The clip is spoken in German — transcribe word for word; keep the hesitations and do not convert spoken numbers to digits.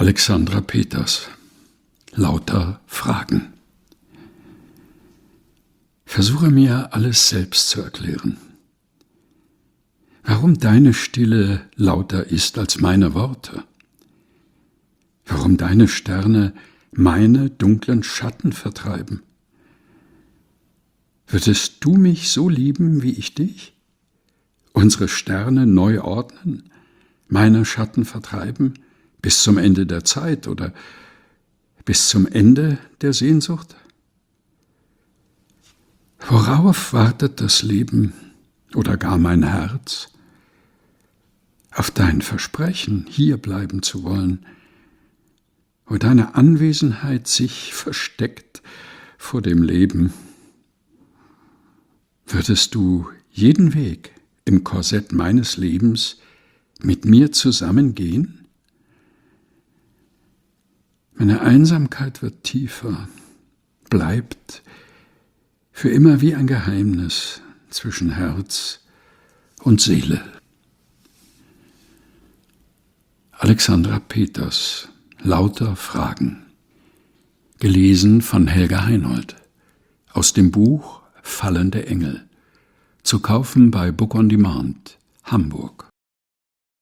Alexandra Peters. Lauter Fragen. Versuche mir alles selbst zu erklären. Warum deine Stille lauter ist als meine Worte? Warum deine Sterne meine dunklen Schatten vertreiben? Würdest du mich so lieben, wie ich dich? Unsere Sterne neu ordnen, meine Schatten vertreiben, bis zum Ende der Zeit oder bis zum Ende der Sehnsucht? Worauf wartet das Leben oder gar mein Herz? Auf dein Versprechen, hier bleiben zu wollen, wo deine Anwesenheit sich versteckt vor dem Leben. Würdest du jeden Weg im Korsett meines Lebens mit mir zusammengehen? Meine Einsamkeit wird tiefer, bleibt für immer wie ein Geheimnis zwischen Herz und Seele. Alexandra Peters. Lauter Fragen. Gelesen von Helga Heinold. Aus dem Buch Fallende Engel. Zu kaufen bei Book on Demand, Hamburg.